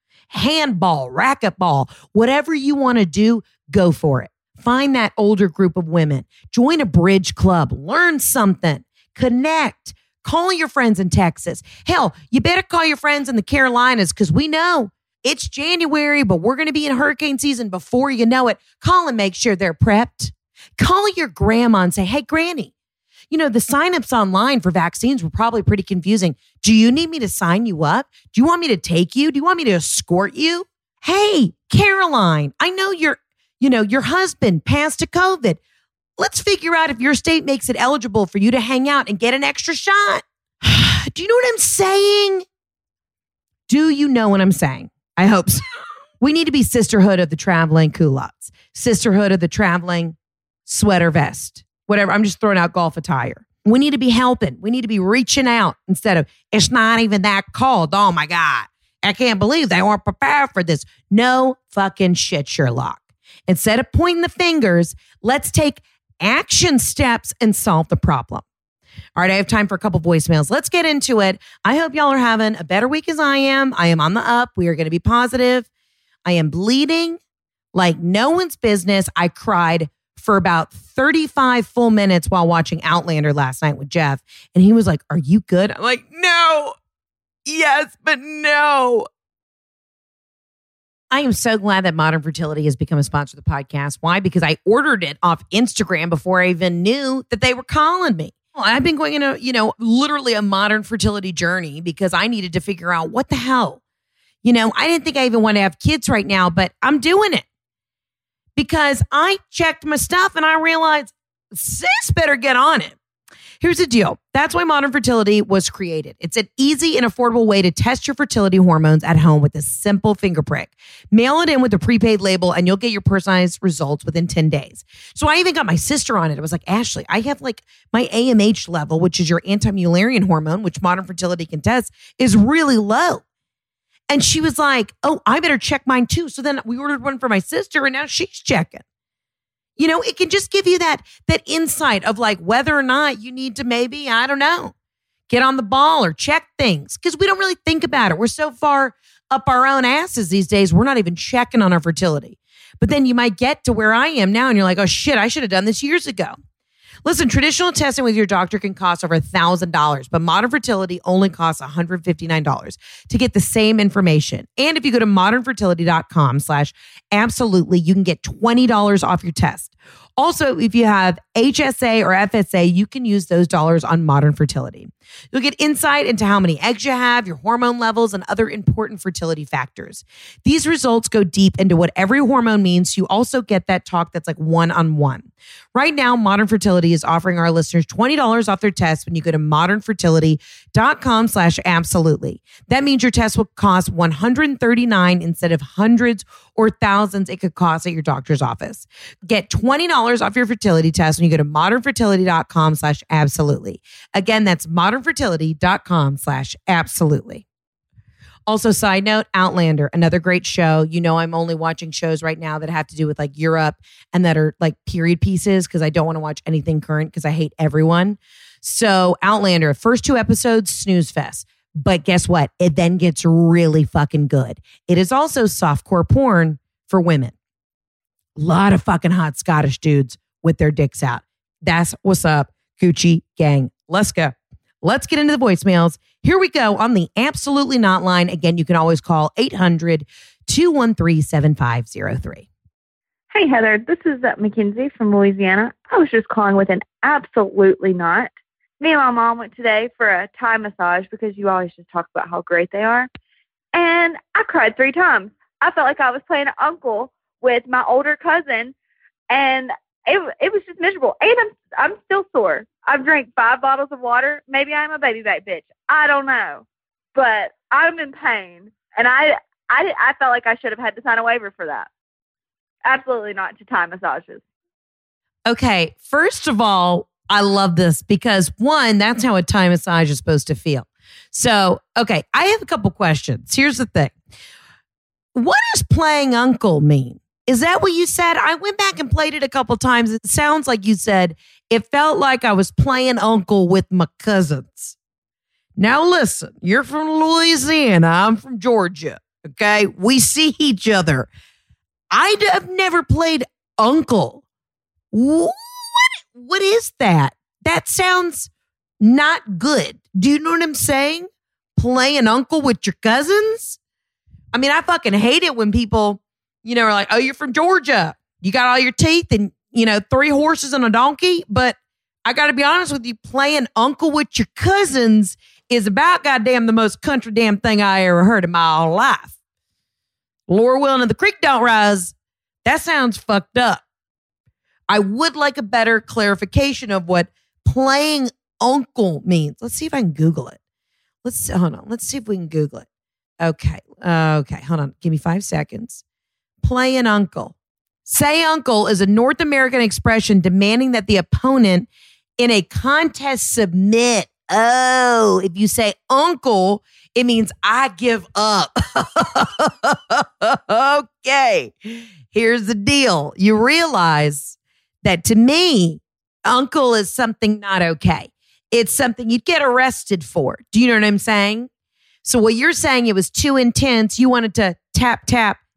Handball, racquetball, whatever you want to do, go for it. Find that older group of women. Join a bridge club. Learn something. Connect. Call your friends in Texas. Hell, you better call your friends in the Carolinas because we know it's January, but we're going to be in hurricane season before you know it. Call and make sure they're prepped. Call your grandma and say, hey, Granny, you know, the signups online for vaccines were probably pretty confusing. Do you need me to sign you up? Do you want me to take you? Do you want me to escort you? Hey, Caroline, I know your husband passed to COVID. Let's figure out if your state makes it eligible for you to hang out and get an extra shot. Do you know what I'm saying? Do you know what I'm saying? I hope so. We need to be sisterhood of the traveling culottes, sisterhood of the traveling sweater vest, whatever. I'm just throwing out golf attire. We need to be helping. We need to be reaching out instead of, it's not even that cold. Oh my God. I can't believe they weren't prepared for this. No fucking shit, Sherlock. Instead of pointing the fingers, let's take action steps and solve the problem. All right, I have time for a couple voicemails. Let's get into it. I hope y'all are having a better week as I am. I am on the up. We are going to be positive. I am bleeding like no one's business. I cried for about 35 full minutes while watching Outlander last night with Jeff. And he was like, are you good? I'm like, no. Yes, but no. I am so glad that Modern Fertility has become a sponsor of the podcast. Why? Because I ordered it off Instagram before I even knew that they were calling me. Well, I've been going in literally a modern fertility journey because I needed to figure out what the hell. I didn't think I even want to have kids right now, but I'm doing it because I checked my stuff and I realized sis better get on it. Here's the deal. That's why Modern Fertility was created. It's an easy and affordable way to test your fertility hormones at home with a simple finger prick. Mail it in with a prepaid label and you'll get your personalized results within 10 days. So I even got my sister on it. I was like, Ashley, I have like my AMH level, which is your anti-Mullerian hormone, which Modern Fertility can test, is really low. And she was like, oh, I better check mine too. So then we ordered one for my sister and now she's checking. It can just give you that insight of like whether or not you need to maybe, I don't know, get on the ball or check things because we don't really think about it. We're so far up our own asses these days. We're not even checking on our fertility. But then you might get to where I am now and you're like, oh shit, I should have done this years ago. Listen, traditional testing with your doctor can cost over $1,000, but Modern Fertility only costs $159 to get the same information. And if you go to modernfertility.com/absolutely, you can get $20 off your test. Also, if you have HSA or FSA, you can use those dollars on Modern Fertility. You'll get insight into how many eggs you have, your hormone levels, and other important fertility factors. These results go deep into what every hormone means. You also get that talk that's like one-on-one. Right now, Modern Fertility is offering our listeners $20 off their test when you go to modernfertility.com/absolutely. That means your test will cost $139 instead of hundreds or thousands it could cost at your doctor's office. Get $20 off your fertility test when you go to modernfertility.com/absolutely. Again, that's modernfertility.com/absolutely. Also, side note, Outlander, another great show. You know, I'm only watching shows right now that have to do with like Europe and that are like period pieces because I don't want to watch anything current because I hate everyone. So Outlander, first 2 episodes, snooze fest. But guess what? It then gets really fucking good. It is also softcore porn for women. A lot of fucking hot Scottish dudes with their dicks out. That's what's up, Gucci gang. Let's go. Let's get into the voicemails. Here we go on the Absolutely Not line. Again, you can always call 800-213-7503. Hey, Heather. This is Mackenzie from Louisiana. I was just calling with an absolutely not. Me and my mom went today for a Thai massage because you always just talk about how great they are. And I cried 3 times. I felt like I was playing uncle with my older cousin. And it was just miserable. And I'm still sore. I've drank 5 bottles of water. Maybe I'm a baby back bitch. I don't know. But I'm in pain. And I felt like I should have had to sign a waiver for that. Absolutely not to Thai massages. Okay, first of all, I love this because, one, that's how a Thai massage is supposed to feel. So, okay, I have a couple questions. Here's the thing. What does playing uncle mean? Is that what you said? I went back and played it a couple times. It sounds like you said it felt like I was playing uncle with my cousins. Now, listen, you're from Louisiana. I'm from Georgia. Okay, we see each other. I've never played uncle. What is that? That sounds not good. Do you know what I'm saying? Playing uncle with your cousins? I mean, I fucking hate it when people, you know, are like, oh, you're from Georgia. You got all your teeth and, 3 horses and a donkey. But I got to be honest with you, playing uncle with your cousins is about goddamn the most country damn thing I ever heard in my whole life. Lord willing and the creek don't rise. That sounds fucked up. I would like a better clarification of what playing uncle means. Let's see if I can Google it. Hold on. Let's see if we can Google it. Okay. Hold on. Give me 5 seconds. Playing uncle. Say uncle is a North American expression demanding that the opponent in a contest submit. Oh, if you say uncle, it means I give up. Okay. Here's the deal. You realize that to me, uncle is something not okay. It's something you'd get arrested for. Do you know what I'm saying? So what you're saying, it was too intense. You wanted to tap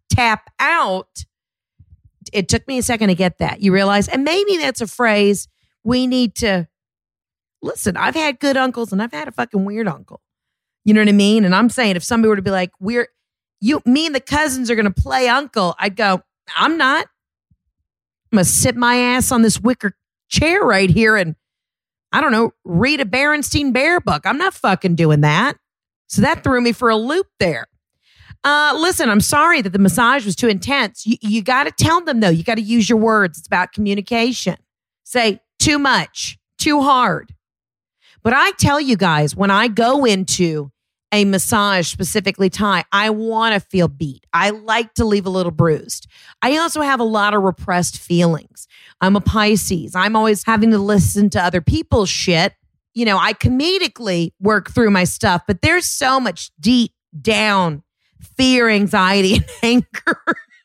out. It took me a second to get that. You realize, and maybe that's a phrase we need to listen. I've had good uncles and I've had a fucking weird uncle. You know what I mean? And I'm saying if somebody were to be like, me and the cousins are going to play uncle, I'd go, I'm not. I'm going to sit my ass on this wicker chair right here and, I don't know, read a Berenstein Bear book. I'm not fucking doing that. So that threw me for a loop there. Listen, I'm sorry that the massage was too intense. You got to tell them, though. You got to use your words. It's about communication. Say too much, too hard. But I tell you guys, when I go into a massage, specifically Thai, I want to feel beat. I like to leave a little bruised. I also have a lot of repressed feelings. I'm a Pisces. I'm always having to listen to other people's shit. I comedically work through my stuff, but there's so much deep down fear, anxiety, and anger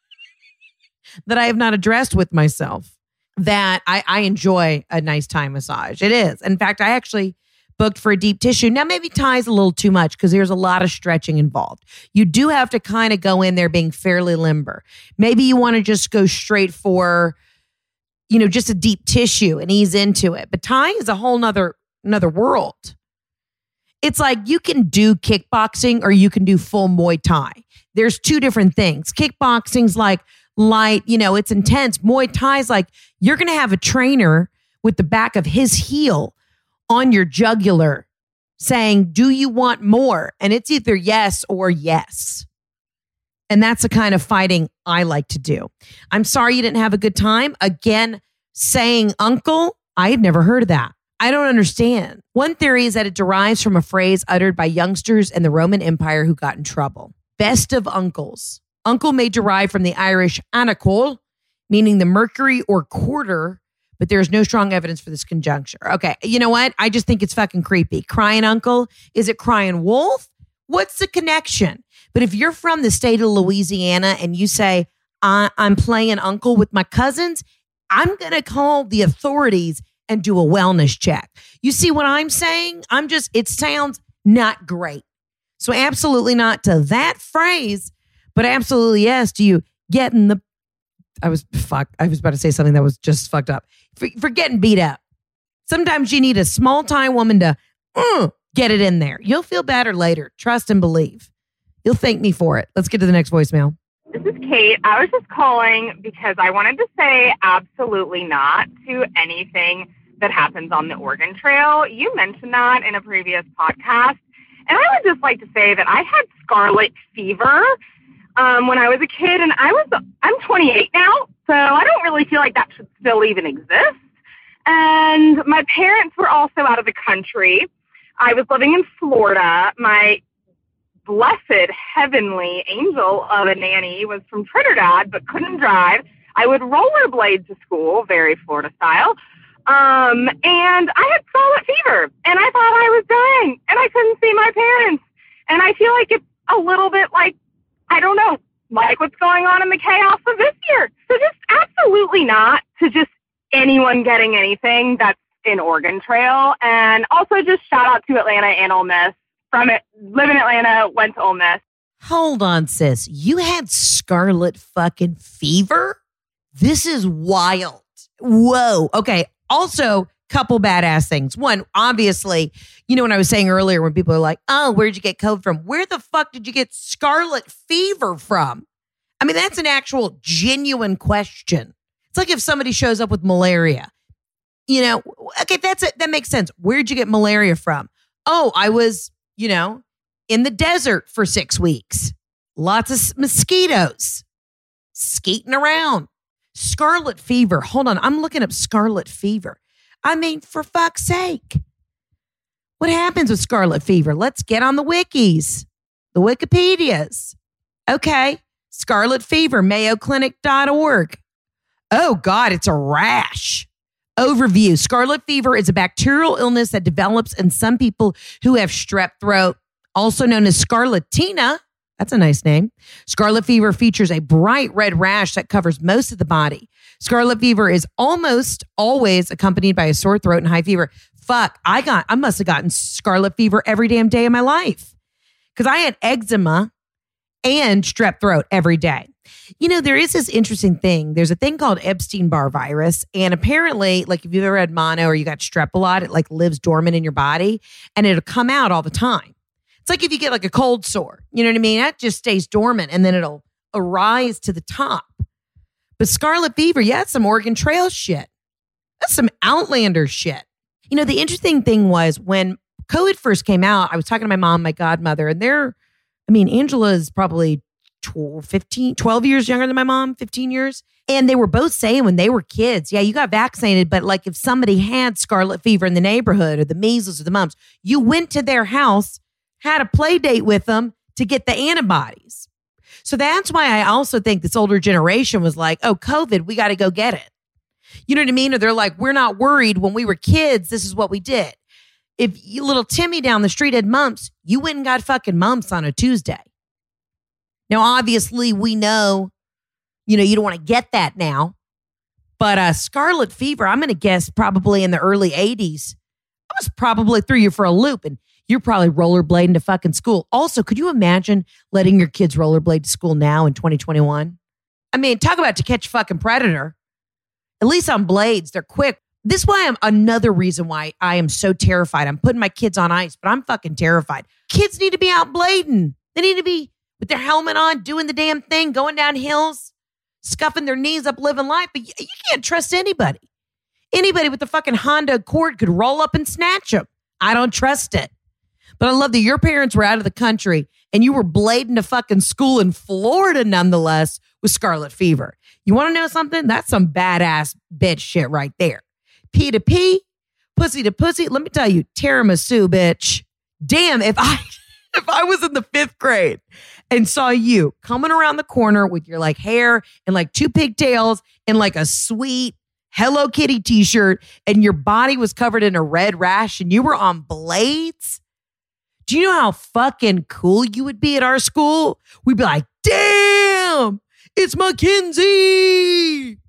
that I have not addressed with myself that I enjoy a nice Thai massage. It is. In fact, I actually booked for a deep tissue. Now, maybe Thai's a little too much because there's a lot of stretching involved. You do have to kind of go in there being fairly limber. Maybe you want to just go straight for, just a deep tissue and ease into it. But Thai is a whole nother world. It's like you can do kickboxing or you can do full Muay Thai. There's 2 different things. Kickboxing's like light, it's intense. Muay Thai's like you're going to have a trainer with the back of his heel on your jugular saying, do you want more? And it's either yes or yes. And that's the kind of fighting I like to do. I'm sorry you didn't have a good time. Again, saying uncle, I had never heard of that. I don't understand. One theory is that it derives from a phrase uttered by youngsters in the Roman Empire who got in trouble. Best of uncles. Uncle may derive from the Irish anacol, meaning the mercury or quarter, but there's no strong evidence for this conjuncture. Okay, you know what? I just think it's fucking creepy. Crying uncle? Is it crying wolf? What's the connection? But if you're from the state of Louisiana and you say, I'm playing uncle with my cousins, I'm going to call the authorities and do a wellness check. You see what I'm saying? It sounds not great. So absolutely not to that phrase, but absolutely yes to you getting the, I was about to say something that was just fucked up. For getting beat up. Sometimes you need a small time woman to get it in there. You'll feel better later. Trust and believe. You'll thank me for it. Let's get to the next voicemail. This is Kate. I was just calling because I wanted to say absolutely not to anything that happens on the Oregon Trail. You mentioned that in a previous podcast. And I would just like to say that I had scarlet fever when I was a kid, and I'm 28 now, so I don't really feel like that should still even exist. And my parents were also out of the country. I was living in Florida. My blessed heavenly angel of a nanny was from Trinidad, but couldn't drive. I would rollerblade to school, very Florida style. And I had scarlet fever, and I thought I was dying, and I couldn't see my parents. And I feel like it's a little bit like, I don't know, like what's going on in the chaos of this year. So just absolutely not to just anyone getting anything that's in Oregon Trail. And also just shout out to Atlanta and Ole Miss. Live in Atlanta, went to Ole Miss. Hold on, sis. You had scarlet fucking fever? This is wild. Whoa. Okay. Also, couple badass things. One, obviously, when I was saying earlier when people are like, oh, where'd you get COVID from? Where the fuck did you get scarlet fever from? I mean, that's an actual genuine question. It's like if somebody shows up with malaria. Okay, that's it. That makes sense. Where'd you get malaria from? Oh, I was, in the desert for 6 weeks. Lots of mosquitoes. Skating around. Scarlet fever. Hold on. I'm looking up scarlet fever. I mean, for fuck's sake. What happens with scarlet fever? Let's get on the wikis. The Wikipedias. Okay. Scarlet fever, mayoclinic.org. Oh, God, it's a rash. Overview. Scarlet fever is a bacterial illness that develops in some people who have strep throat, also known as scarlatina. That's a nice name. Scarlet fever features a bright red rash that covers most of the body. Scarlet fever is almost always accompanied by a sore throat and high fever. Fuck, I must have gotten scarlet fever every damn day of my life because I had eczema and strep throat every day. There is this interesting thing. There's a thing called Epstein-Barr virus. And apparently, like if you've ever had mono or you got strep a lot, it like lives dormant in your body and it'll come out all the time. It's like if you get like a cold sore, you know what I mean? That just stays dormant and then it'll arise to the top. But scarlet fever, yeah, that's some Oregon Trail shit. That's some Outlander shit. The interesting thing was when COVID first came out, I was talking to my mom, my godmother, and Angela is probably 12 years younger than my mom, 15 years. And they were both saying when they were kids, yeah, you got vaccinated, but like if somebody had scarlet fever in the neighborhood or the measles or the mumps, you went to their house, had a play date with them to get the antibodies. So that's why I also think this older generation was like, oh, COVID, we got to go get it. You know what I mean? Or they're like, we're not worried. When we were kids, this is what we did. If little Timmy down the street had mumps, you went and got fucking mumps on a Tuesday. Now, obviously, we know, you don't want to get that now. But scarlet fever, I'm going to guess probably in the early 80s. I was probably threw you for a loop and you're probably rollerblading to fucking school. Also, could you imagine letting your kids rollerblade to school now in 2021? I mean, talk about to catch a fucking predator. At least on blades, they're quick. This is why another reason why I am so terrified. I'm putting my kids on ice, but I'm fucking terrified. Kids need to be out blading. They need to be with their helmet on, doing the damn thing, going down hills, scuffing their knees up, living life. But you can't trust anybody. Anybody with the fucking Honda Accord could roll up and snatch them. I don't trust it. But I love that your parents were out of the country and you were blading to fucking school in Florida nonetheless with scarlet fever. You want to know something? That's some badass bitch shit right there. P to P, pussy to pussy. Let me tell you, tiramisu, bitch. Damn, if I was in the 5th grade and saw you coming around the corner with your like hair and like 2 pigtails and like a sweet Hello Kitty t-shirt and your body was covered in a red rash and you were on blades, Do you know how fucking cool you would be at our school? We'd be like, damn, it's Mackenzie.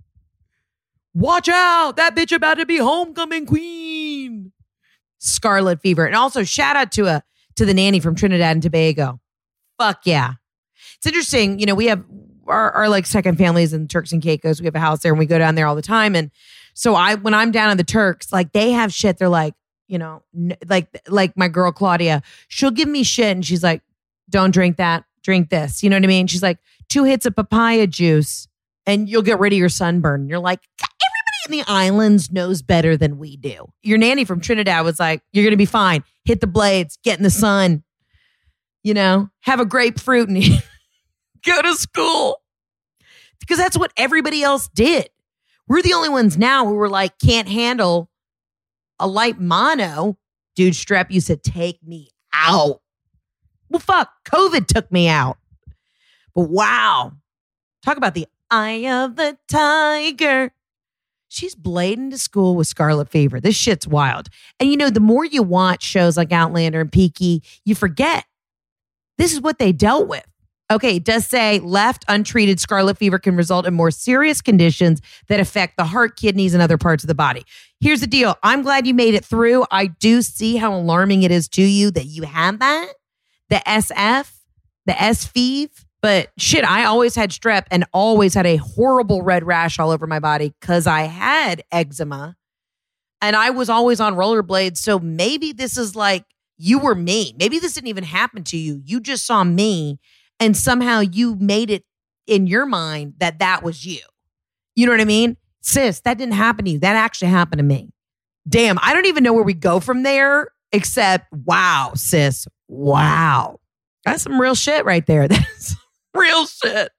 Watch out. That bitch about to be homecoming queen. Scarlet fever. And also shout out to the nanny from Trinidad and Tobago. Fuck yeah. It's interesting. You know, we have our like second families in Turks and Caicos. We have a house there and we go down there all the time. And so when I'm down in the Turks, like they have shit. They're like, you know, like my girl Claudia, she'll give me shit and she's like, don't drink that, drink this. You know what I mean? She's like, 2 hits of papaya juice and you'll get rid of your sunburn. You're like, everybody in the islands knows better than we do. Your nanny from Trinidad was like, you're going to be fine. Hit the blades, get in the sun, you know, have a grapefruit and go to school. Because that's what everybody else did. We're the only ones now who were like, can't handle a light mono. Dude, strep used to take me out. Well, fuck, COVID took me out. But wow. Talk about the eye of the tiger. She's blading to school with scarlet fever. This shit's wild. And you know, the more you watch shows like Outlander and Peaky, you forget this is what they dealt with. Okay, it does say left untreated scarlet fever can result in more serious conditions that affect the heart, kidneys, and other parts of the body. Here's the deal. I'm glad you made it through. I do see how alarming it is to you that you have that. The SF, the S-fev. But shit, I always had strep and always had a horrible red rash all over my body because I had eczema. And I was always on rollerblades. So maybe this is like, you were me. Maybe this didn't even happen to you. You just saw me. And somehow you made it in your mind that was you. You know what I mean? Sis, that didn't happen to you. That actually happened to me. Damn, I don't even know where we go from there, except, wow, sis. Wow. That's some real shit right there. That's real shit.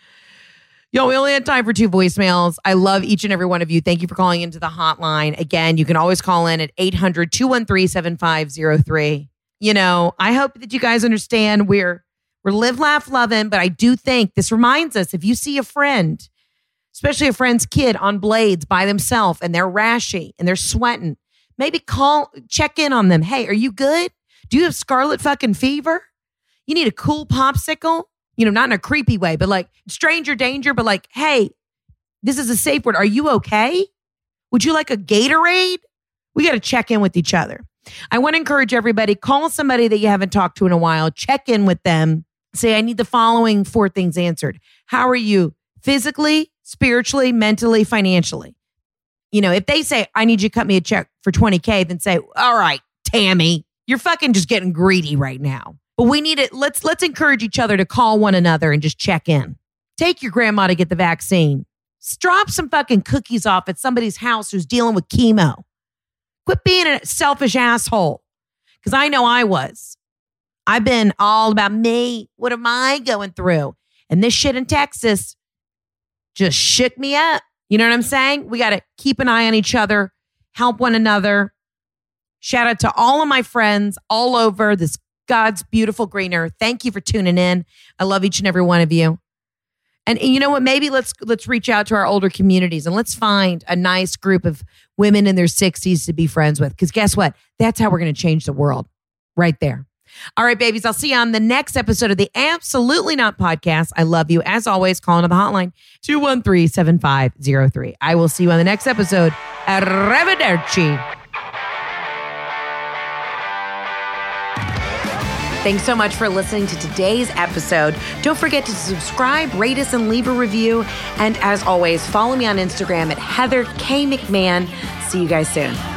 Yo, we only had time for 2 voicemails. I love each and every one of you. Thank you for calling into the hotline. Again, you can always call in at 800-213-7503. You know, I hope that you guys understand we're live, laugh, loving, but I do think this reminds us, if you see a friend, especially a friend's kid on blades by themselves and they're rashy and they're sweating, maybe check in on them. Hey, are you good? Do you have scarlet fucking fever? You need a cool popsicle? You know, not in a creepy way, but like stranger danger, but like, hey, this is a safe word. Are you okay? Would you like a Gatorade? We got to check in with each other. I want to encourage everybody, call somebody that you haven't talked to in a while, check in with them. Say, I need the following 4 things answered. How are you physically, spiritually, mentally, financially? You know, if they say, I need you to cut me a check for $20K, then say, all right, Tammy, you're fucking just getting greedy right now. But we need it. Let's encourage each other to call one another and just check in. Take your grandma to get the vaccine. Drop some fucking cookies off at somebody's house who's dealing with chemo. Quit being a selfish asshole. Because I know I was. I've been all about me. What am I going through? And this shit in Texas just shook me up. You know what I'm saying? We got to keep an eye on each other, help one another. Shout out to all of my friends all over this God's beautiful green earth. Thank you for tuning in. I love each and every one of you. And you know what? Maybe let's reach out to our older communities and let's find a nice group of women in their 60s to be friends with. Because guess what? That's how we're going to change the world. Right there. All right, babies. I'll see you on the next episode of the Absolutely Not podcast. I love you. As always, call into the hotline 213-7503. I will see you on the next episode. Arrivederci. Thanks so much for listening to today's episode. Don't forget to subscribe, rate us, and leave a review. And as always, follow me on Instagram at Heather K. McMahon. See you guys soon.